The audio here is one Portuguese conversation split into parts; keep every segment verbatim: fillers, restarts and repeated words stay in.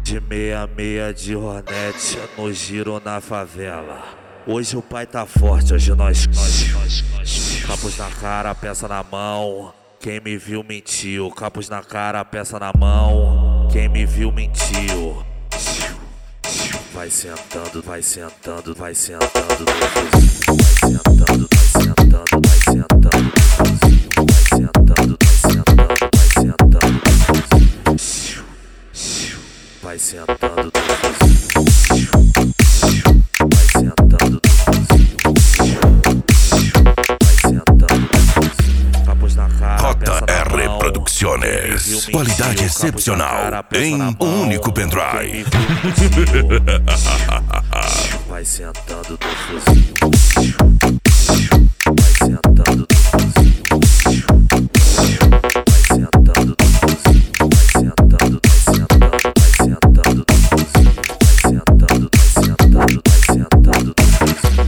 De meia meia de Hornet no giro na favela. Hoje o pai tá forte, hoje nós nós capuz na cara, peça na mão. Quem me viu mentiu, capuz na cara, peça na mão. Quem me viu mentiu. Vai sentando, vai sentando, vai sentando, vai sentando, vai sentando, vai sentando, vai sentando, vai sentando, vai sentando, vai sentando, vai sentando, vai sentando, capuz na cara, J R Producciones, qualidade excepcional em um único pendrive. Vai sentando no fuzil, vai sentando no fuzil, vai sentando no fuzil, vai sentando, vai sentando, vai sentando no fuzil, vai sentando, vai sentando, vai sentando no fuzil.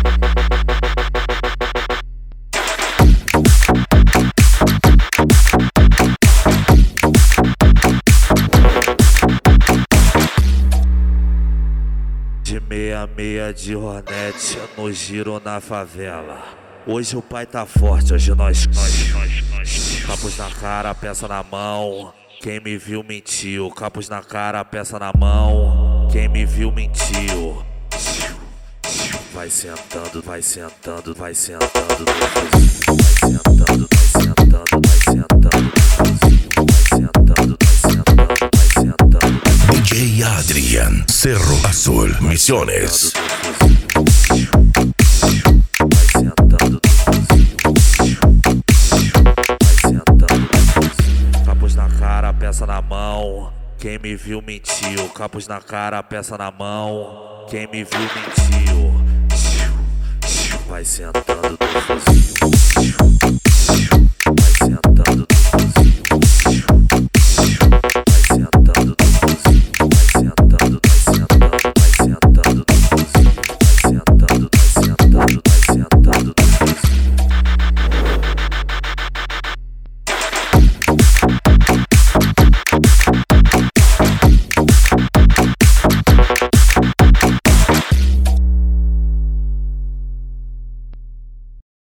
De meia meia de Hornet no giro na favela. Hoje o pai tá forte, hoje nós nós capuz na cara, peça na mão. Quem me viu mentiu, capuz na cara, peça na mão. Quem me viu mentiu. Vai sentando, vai sentando, vai sentando, vai sentando, vai sentando, vai sentando, vai sentando, vai sentando, vai sentando. D J Adrian, Cerro Azul, Misiones. Vai sentando, vai sentando, capuz na cara, peça na mão. Quem me viu mentiu, capuz na cara, peça na mão. Quem me viu mentiu. Vai sentando no fuzil.